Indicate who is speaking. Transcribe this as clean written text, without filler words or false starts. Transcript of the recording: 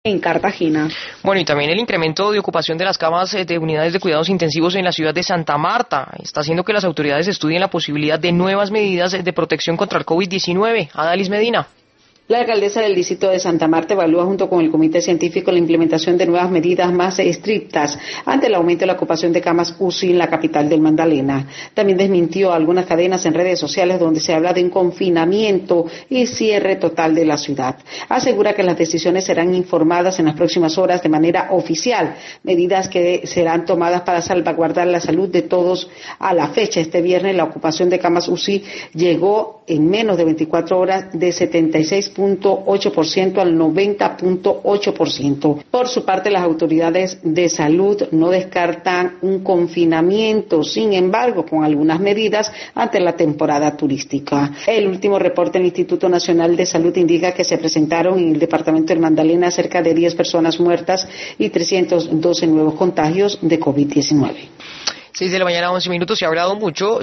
Speaker 1: en Cartagena.
Speaker 2: Bueno, y también el incremento de ocupación de las camas de unidades de cuidados intensivos en la ciudad de Santa Marta está haciendo que las autoridades estudien la posibilidad de nuevas medidas de protección contra el COVID-19. Adalis Medina.
Speaker 1: La alcaldesa del distrito de Santa Marta evalúa junto con el comité científico la implementación de nuevas medidas más estrictas ante el aumento de la ocupación de camas UCI en la capital del Magdalena. También desmintió algunas cadenas en redes sociales donde se habla de un confinamiento y cierre total de la ciudad. Asegura que las decisiones serán informadas en las próximas horas de manera oficial, medidas que serán tomadas para salvaguardar la salud de todos. A la fecha, este viernes, la ocupación de camas UCI llegó en menos de 24 horas de 76.8% al 90.8%. Por su parte, las autoridades de salud no descartan un confinamiento, sin embargo, con algunas medidas ante la temporada turística. El último reporte del Instituto Nacional de Salud indica que se presentaron en el departamento del Magdalena cerca de 10 personas muertas y 312 nuevos contagios de COVID-19.
Speaker 2: 6 de la mañana, 11 minutos, se ha hablado mucho